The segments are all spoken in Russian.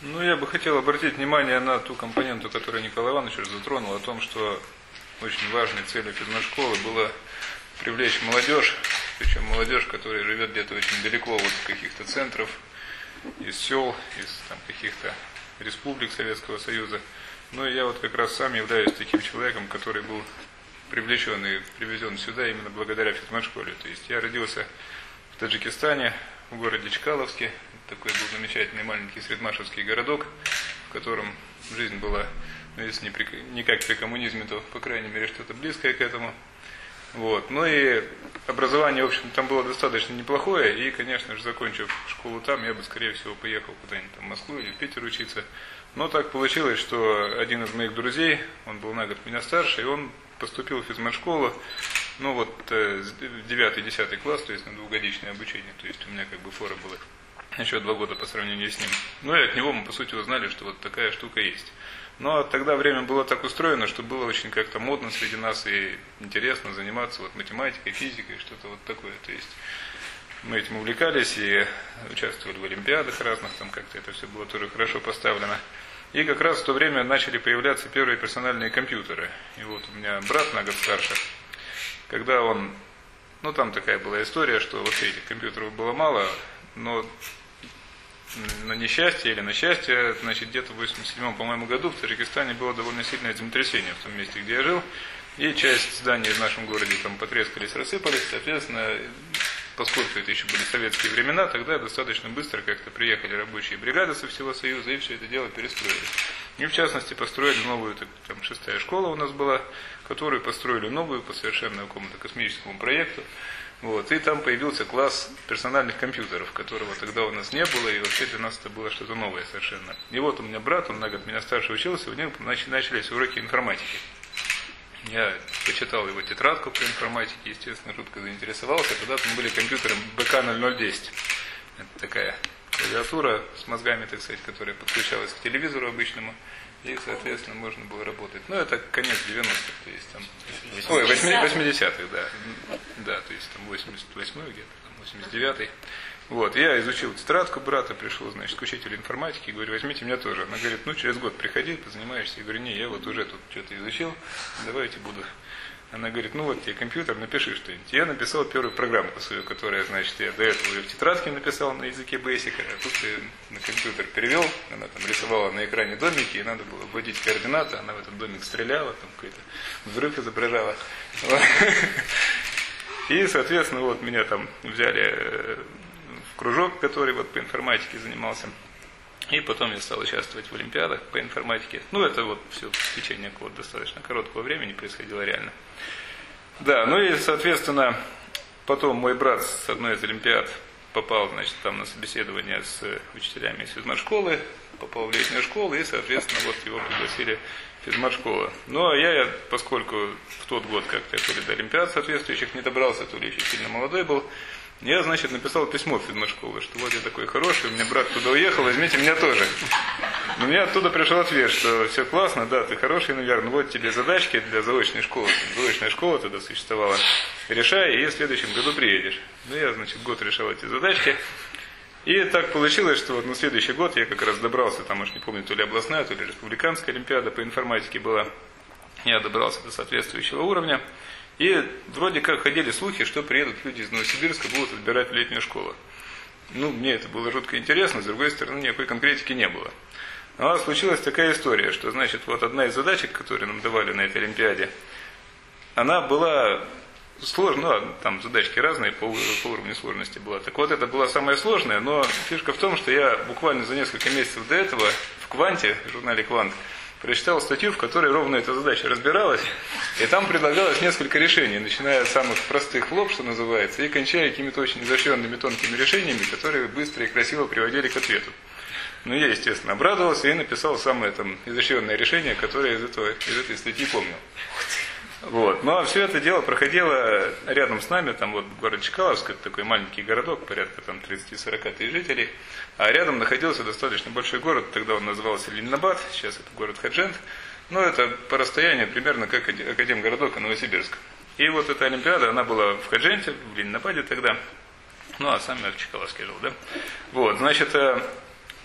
Ну, я бы хотел обратить внимание на ту компоненту, которую Николай Иванович уже затронул, о том, что очень важной целью физмат-школы было привлечь молодежь, причем молодежь, которая живет где-то очень далеко от каких-то центров, из сел, из там, каких-то республик Советского Союза. Ну и я вот как раз сам являюсь таким человеком, который был привлечен и привезен сюда именно благодаря физмат-школе. То есть я родился в Таджикистане, в городе Чкаловске. Такой был замечательный маленький средмашевский городок, в котором жизнь была, ну, если не как при коммунизме, то, по крайней мере, что-то близкое к этому. Вот. Ну и образование, в общем, там было достаточно неплохое, и, конечно же, закончив школу там, я бы, скорее всего, поехал куда-нибудь там в Москву или в Питер учиться. Но так получилось, что один из моих друзей, он был на год меня старше, и он поступил в физмат-школу, ну вот, 9-10 класс, то есть на двухгодичное обучение, то есть у меня как бы фора была еще 2 года по сравнению с ним. Ну и от него мы, по сути, узнали, что вот такая штука есть. Но тогда время было так устроено, что было очень как-то модно среди нас и интересно заниматься вот математикой, физикой, что-то вот такое. То есть мы этим увлекались и участвовали в олимпиадах разных, там как-то это все было тоже хорошо поставлено. И как раз в то время начали появляться первые персональные компьютеры. И вот у меня брат на год старше, когда он, ну там такая была история, что вот этих компьютеров было мало, но на несчастье или на счастье, значит, где-то в 87-м, по-моему, году в Таджикистане было довольно сильное землетрясение в том месте, где я жил, и часть зданий в нашем городе там потрескались, рассыпались, соответственно, поскольку это еще были советские времена, тогда достаточно быстро как-то приехали рабочие бригады со всего Союза, и все это дело перестроили. И в частности построили новую, там 6-я школа у нас была, которую построили новую по совершенно какому-то космическому проекту. Вот, и там появился класс персональных компьютеров, которого тогда у нас не было, и вообще для нас это было что-то новое совершенно. И вот у меня брат, он на год меня старше учился, у него начались уроки информатики. Я почитал его тетрадку по информатике, естественно, жутко заинтересовался. Тогда там были компьютеры БК-0010. Это такая клавиатура с мозгами, так сказать, которая подключалась к телевизору обычному. И, соответственно, можно было работать. Ну, это конец 90-х, то есть там... Ой, 80-х, да. Да, то есть там 88-й где-то, там 89-й. Вот, я изучил тетрадку брата, пришел, значит, к учителю информатики, и говорю, возьмите меня тоже. Она говорит, ну, через год приходи, позанимаешься. Я говорю, не, я вот уже тут что-то изучил, давайте буду. Она говорит, ну вот тебе компьютер, напиши что-нибудь. Я написал первую программку свою, которая, значит, я до этого уже в тетрадке написал на языке Basic, а тут я на компьютер перевел, она там рисовала на экране домики, и надо было вводить координаты, она в этот домик стреляла, там какой-то взрыв изображала. И, соответственно, вот меня там взяли в кружок, который вот по информатике занимался. И потом я стал участвовать в олимпиадах по информатике. Ну, это вот все в течение какого-то достаточно короткого времени происходило реально. Да, ну и, соответственно, потом мой брат с одной из олимпиад попал, значит, там на собеседование с учителями из физмат-школы, попал в летнюю школу, и, соответственно, вот его пригласили в физмат-школу. Ну, а я, поскольку в тот год как-то то ли до олимпиад соответствующих не добрался, то ли еще сильно молодой был, я, значит, написал письмо в физмат-школу, что вот я такой хороший, у меня брат туда уехал, возьмите меня тоже. Но мне оттуда пришел ответ, что все классно, да, ты хороший, наверное, вот тебе задачки для заочной школы. Заочная школа тогда существовала. Решай, и в следующем году приедешь. Ну, я, значит, год решал эти задачки. И так получилось, что вот на следующий год я как раз добрался, там уж не помню, то ли областная, то ли республиканская олимпиада по информатике была. Я добрался до соответствующего уровня. И вроде как ходили слухи, что приедут люди из Новосибирска, будут отбирать в летнюю школу. Ну, мне это было жутко интересно, с другой стороны, никакой конкретики не было. Но случилась такая история, что, значит, вот одна из задачек, которые нам давали на этой олимпиаде, она была сложная, ну, там задачки разные, по уровню сложности была. Так вот, это была самая сложная, но фишка в том, что я буквально за несколько месяцев до этого в «Кванте», в журнале «Квант», прочитал статью, в которой ровно эта задача разбиралась, и там предлагалось несколько решений, начиная от самых простых в лоб, что называется, и кончая какими-то очень изощренными тонкими решениями, которые быстро и красиво приводили к ответу. Ну, я, естественно, обрадовался и написал самое там изощренное решение, которое из этой статьи помнил. Вот. Ну, а все это дело проходило рядом с нами, там вот город Чкаловск, это такой маленький городок, порядка там 30-40 тысяч жителей, а рядом находился достаточно большой город, тогда он назывался Ленинабад, сейчас это город Хаджент, но это по расстоянию примерно как Академгородок и Новосибирск. И вот эта олимпиада, она была в Хадженте, в Ленинабаде тогда, ну, а сам я в Чкаловске жил, да. Вот, значит,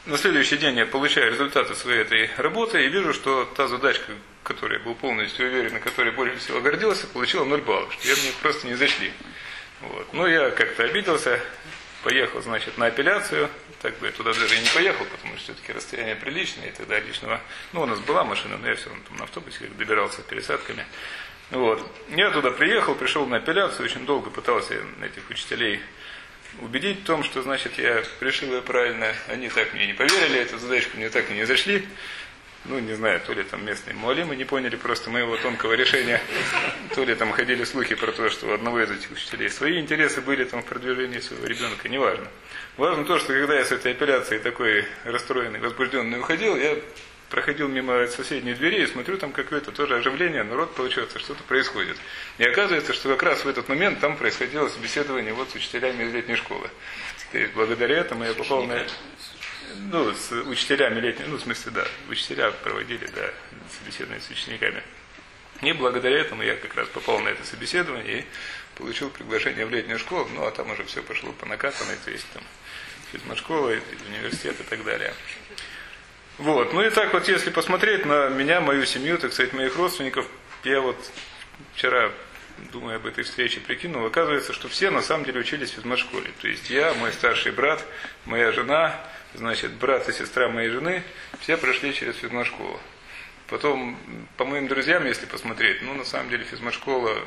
на следующий день я получаю результаты своей этой работы и вижу, что та задачка, которой я был полностью уверен, и которой больше всего гордился, получила 0 баллов, что мне просто не зашли. Вот. Но я как-то обиделся, поехал, значит, на апелляцию. Так бы я туда даже и не поехал, потому что все-таки расстояние приличное, и тогда личного... Ну, у нас была машина, но я все равно там на автобусе добирался с пересадками. Вот. Я туда приехал, пришел на апелляцию, очень долго пытался этих учителей убедить в том, что, значит, я решил ее правильно. Они так мне не поверили, эту задачку мне так и не зашли. Ну, не знаю, то ли там местные муалимы не поняли просто моего тонкого решения, то ли там ходили слухи про то, что у одного из этих учителей свои интересы были там в продвижении своего ребенка, неважно. Важно то, что когда я с этой апелляцией такой расстроенный, возбужденный уходил, я проходил мимо соседней двери и смотрю, там какое-то тоже оживление, народ получается, что-то происходит. И оказывается, что как раз в этот момент там происходило собеседование вот с учителями из летней школы. То есть благодаря этому я попал на... Ну, с учителями летней, ну, в смысле, да, учителя проводили, да, собеседование с учениками. И благодаря этому я как раз попал на это собеседование и получил приглашение в летнюю школу, ну, а там уже все пошло по накатанной, то есть там физмат-школа, университет и так далее. Вот, ну и так вот, если посмотреть на меня, мою семью, так сказать, моих родственников, я вот вчера, думая об этой встрече, прикинул, оказывается, что все на самом деле учились в физмат-школе. То есть я, мой старший брат, моя жена, значит, брат и сестра моей жены, все прошли через физмат-школу. Потом, по моим друзьям, если посмотреть, ну, на самом деле, физмат-школа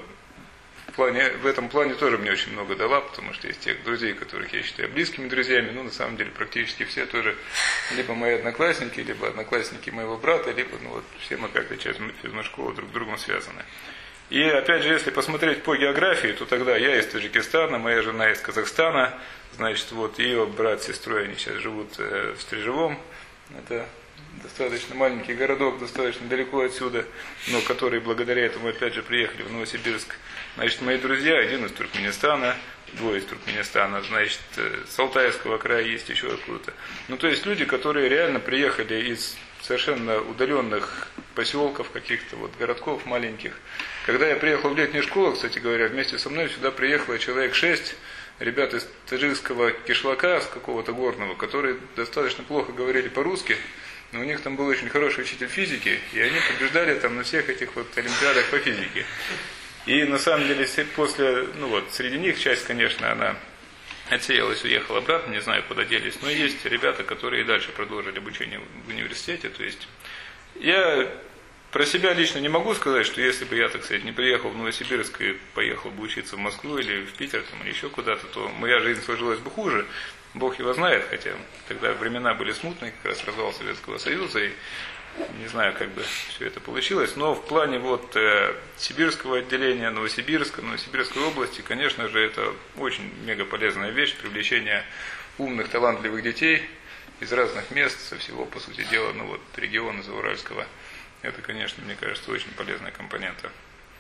в этом плане тоже мне очень много дала, потому что из тех друзей, которых я считаю близкими друзьями, ну, на самом деле, практически все тоже либо мои одноклассники, либо одноклассники моего брата, либо, ну, вот, все мы как-то через физмат-школу друг с другом связаны. И, опять же, если посмотреть по географии, то тогда я из Таджикистана, моя жена из Казахстана, значит, вот ее брат с сестрой, они сейчас живут в Стрижевом, это достаточно маленький городок, достаточно далеко отсюда, но который благодаря этому, опять же, приехали в Новосибирск. Значит, мои друзья, один из Туркменистана, двое из Туркменистана, значит, с Алтайского края есть еще откуда-то. Ну, то есть люди, которые реально приехали из совершенно удаленных поселков, каких-то вот городков маленьких. Когда я приехал в летнюю школу, кстати говоря, вместе со мной сюда приехало человек 6 ребят из таджикского кишлака, с какого-то горного, которые достаточно плохо говорили по-русски, но у них там был очень хороший учитель физики, и они побеждали там на всех этих вот олимпиадах по физике. И на самом деле после, ну вот, среди них часть, конечно, она отсеялась, уехала обратно, не знаю, куда делись, но есть ребята, которые и дальше продолжили обучение в университете. То есть я про себя лично не могу сказать, что если бы я, так сказать, не приехал в Новосибирск и поехал бы учиться в Москву или в Питер там, или еще куда-то, то моя жизнь сложилась бы хуже. Бог его знает, хотя тогда времена были смутные, как раз развал Советского Союза, и не знаю, как бы все это получилось, но в плане вот сибирского отделения, Новосибирской области, конечно же, это очень мега полезная вещь, привлечение умных, талантливых детей из разных мест, со всего, по сути дела, ну вот региона Зауральского. Это, конечно, мне кажется, очень полезная компонента.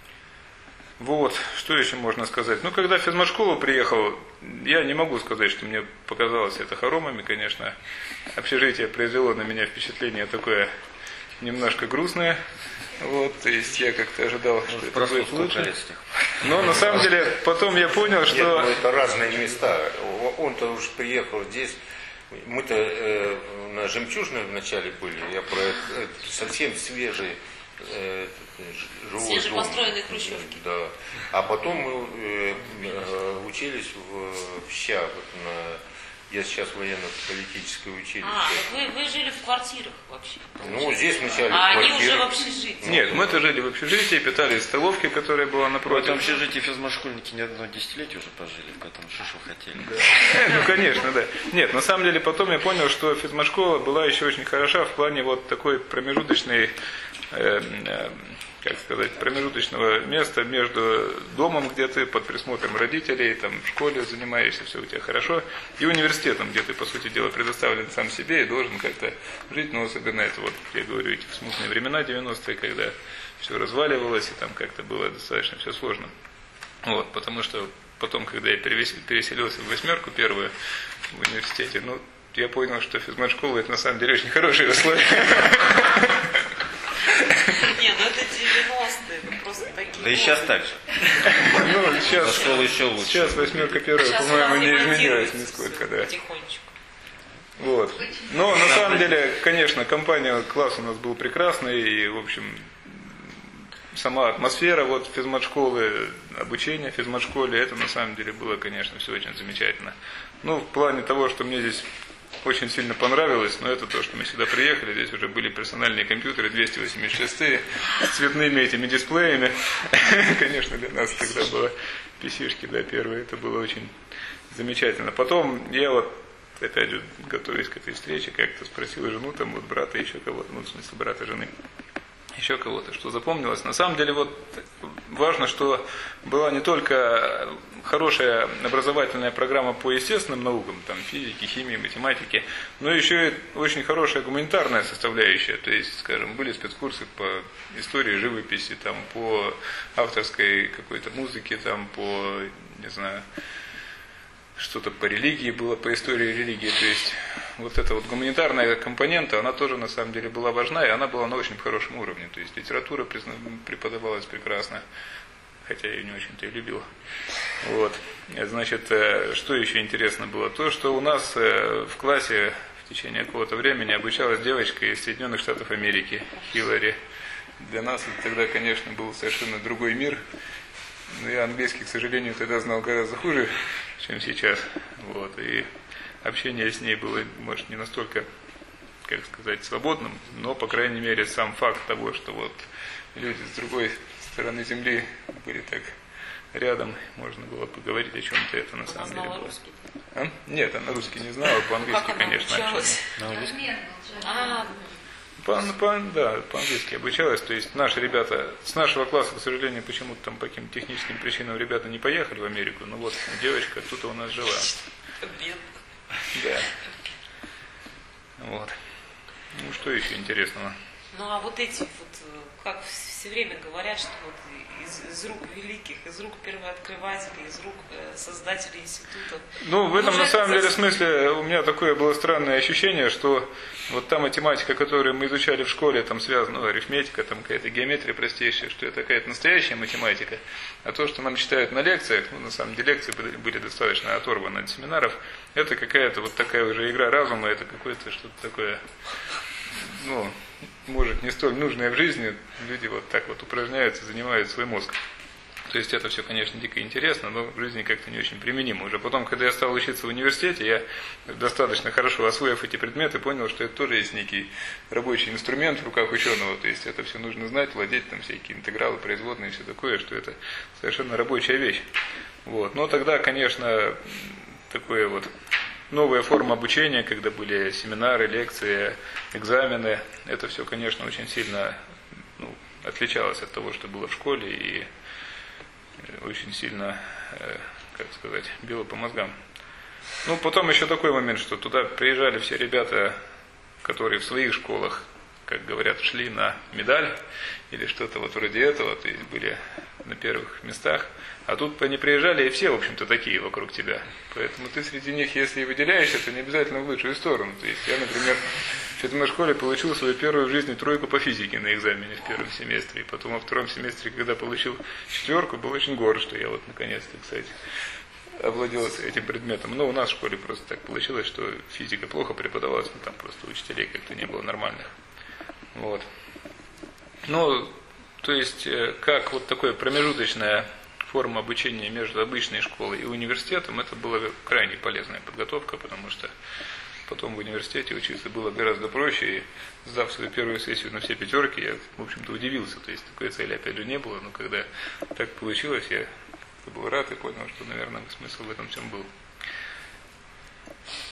Вот, что еще можно сказать? Ну, когда в физмат-школу приехал, я не могу сказать, что мне показалось это хоромами, конечно. Общежитие произвело на меня впечатление такое немножко грустное. Вот, то есть я как-то ожидал, что это будет лучше. Но на самом деле потом я понял, что... Нет, это разные места. Он-то уж приехал здесь. Мы-то на Жемчужной вначале были. Я про совсем свежий жилой дом. Свежепостроенные хрущевки. Да. А потом мы учились в ЩА, вот я сейчас военно-политическое училище. Вы жили в квартирах вообще? Ну, здесь вначале в квартирах. они уже в общежитии? Нет, мы-то жили в общежитии, питались в столовке, которая была напротив. В этом общежитии физмат-школьники не одно десятилетие уже пожили, поэтому что хотели. Да. Ну, конечно, да. Нет, на самом деле потом я понял, что физмат-школа была еще очень хороша в плане вот такой промежуточной, как сказать, промежуточного места между домом, где ты под присмотром родителей, там в школе занимаешься, все у тебя хорошо, и университетом, где ты, по сути дела, предоставлен сам себе и должен как-то жить, но особенно это вот, я говорю, эти смутные времена 90-е, когда все разваливалось, и там как-то было достаточно все сложно. Вот, потому что потом, когда я переселился в 8-ку первую в университете, ну, я понял, что физмат-школа это на самом деле очень хорошие условия. Не, ну это 90-е, это просто такие. Да и сейчас так же. Ну, сейчас, школа еще лучше. Сейчас 8-ка первая, по-моему, не изменилась нисколько, да. Потихонечку. Вот. Но на самом деле, конечно, компания, класс у нас был прекрасный, и, в общем, сама атмосфера вот физмат-школы, обучение в физмат-школе, это на самом деле было, конечно, все очень замечательно. Ну, в плане того, что мне здесь очень сильно понравилось, но это то, что мы сюда приехали, здесь уже были персональные компьютеры 286 с цветными этими дисплеями. Конечно, для нас тогда было PC-шки, да, первые, это было очень замечательно. Потом я вот, опять же, готовясь к этой встрече, как-то спросил жену, там, вот брата, еще кого-то, ну, в смысле, брата, жены, еще кого-то, что запомнилось. На самом деле, вот, важно, что была не только хорошая образовательная программа по естественным наукам, там, физике, химии, математике, но еще и очень хорошая гуманитарная составляющая, то есть, скажем, были спецкурсы по истории живописи, там, по авторской какой-то музыке, там, по, не знаю, что-то по религии было, по истории религии, то есть вот эта вот гуманитарная компонента, она тоже на самом деле была важна, и она была на очень хорошем уровне, то есть литература преподавалась прекрасно, хотя я ее не очень-то и любил. Вот. Значит, что еще интересно было? То, что у нас в классе в течение какого-то времени обучалась девочка из Соединенных Штатов Америки, Хиллари. Для нас это тогда, конечно, был совершенно другой мир. Но я английский, к сожалению, тогда знал гораздо хуже, чем сейчас. Вот. И общение с ней было, может, не настолько, как сказать, свободным, но, по крайней мере, сам факт того, что вот люди с другой стороны земли были так рядом, можно было поговорить о чем-то, это на самом деле было. Русский? А? Нет, она русский не знала, по-английски, Как она конечно, обучалась? Да, по-английски обучалась, то есть наши ребята, с нашего класса, к сожалению, почему-то там по каким-то техническим причинам ребята не поехали в Америку, но вот девочка тут у нас жила. Да. Вот. Ну, что еще интересного? Ну, а вот эти вот, как все время говорят, что вот из рук великих, из рук первооткрывателей, из рук создателей институтов. Ну, в этом, на самом деле, смысле, у меня такое было странное ощущение, что вот та математика, которую мы изучали в школе, там связана, ну, арифметика, там какая-то геометрия простейшая, что это какая-то настоящая математика, а то, что нам читают на лекциях, ну, на самом деле, лекции были достаточно оторваны от семинаров, это какая-то вот такая уже игра разума, это какое-то что-то такое, ну, может, не столь нужное в жизни, люди вот так вот упражняются, занимают свой мозг. То есть это все, конечно, дико интересно, но в жизни как-то не очень применимо. Уже потом, когда я стал учиться в университете, я достаточно хорошо освоив эти предметы, понял, что это тоже есть некий рабочий инструмент в руках ученого. То есть это все нужно знать, владеть, там всякие интегралы, производные и все такое, что это совершенно рабочая вещь. Вот. Но тогда, конечно, такое вот новая форма обучения, когда были семинары, лекции, экзамены, это все, конечно, очень сильно отличалось от того, что было в школе, и очень сильно, как сказать, било по мозгам. Ну, потом еще такой момент, что туда приезжали все ребята, которые в своих школах, как говорят, шли на медаль или что-то вот вроде этого, то есть были на первых местах. А тут они приезжали, и все, в общем-то, такие вокруг тебя. Поэтому ты среди них, если и выделяешься, то не обязательно в лучшую сторону. То есть я, например, в физмат-школе получил свою первую в жизни тройку по физике на экзамене в первом семестре. И потом во втором семестре, когда получил 4, был очень горд, что я вот наконец-то, кстати, овладел этим предметом. Но у нас в школе просто так получилось, что физика плохо преподавалась, но там просто учителей как-то не было нормальных. Вот. Ну, то есть, как вот такое промежуточное форма обучения между обычной школой и университетом, это была крайне полезная подготовка, потому что потом в университете учиться было гораздо проще, и сдав свою первую сессию на все 5, я, в общем-то, удивился, то есть такой цели, опять же, не было, но когда так получилось, я был рад и понял, что, наверное, смысл в этом всем был.